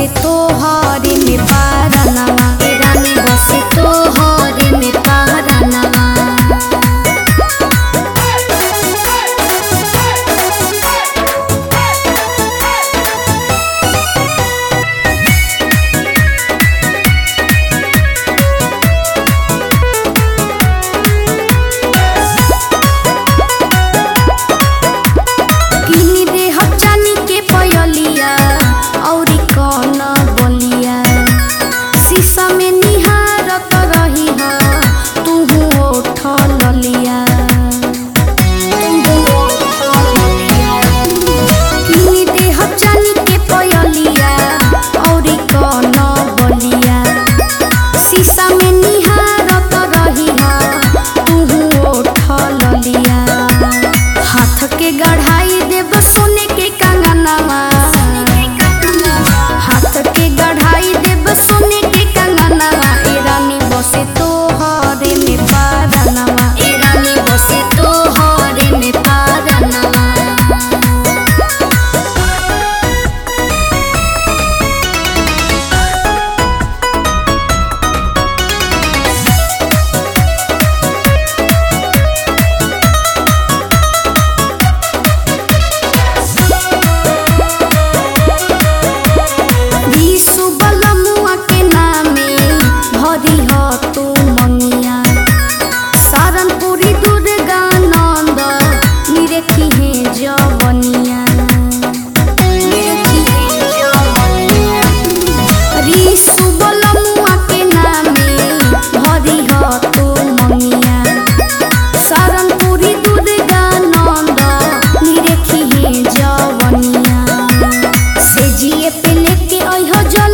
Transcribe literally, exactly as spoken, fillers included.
बसे तोहरे में पारनवा, ए रानी बसे तोहरे में पारनवा। शीशा में निहारत रही हा तुहू ओठ ललिया, किनी देह चानी के पयलिया औरी कौन बलिया। शीशा में निहारत रही हा तुहू ओठ ललिया। हाथ के गढ़ाई देव सोने के कंगनवा, हाथ के गढ़ाई देव सोने के कंगनवा। ए रानी बसे तोहरे में पारनवा, ए रानी बसे तोहरे में पारनवा। भरी हो तू मंगिया सारनपुरी दुर्गा नंद निरखी है जवनिया, रीसु बलमुआ के नामे भरी हो तू मंगिया सारनपुरी दुर्गा नंद निरखी है जवनिया। से जिए पे लेके अइहो जल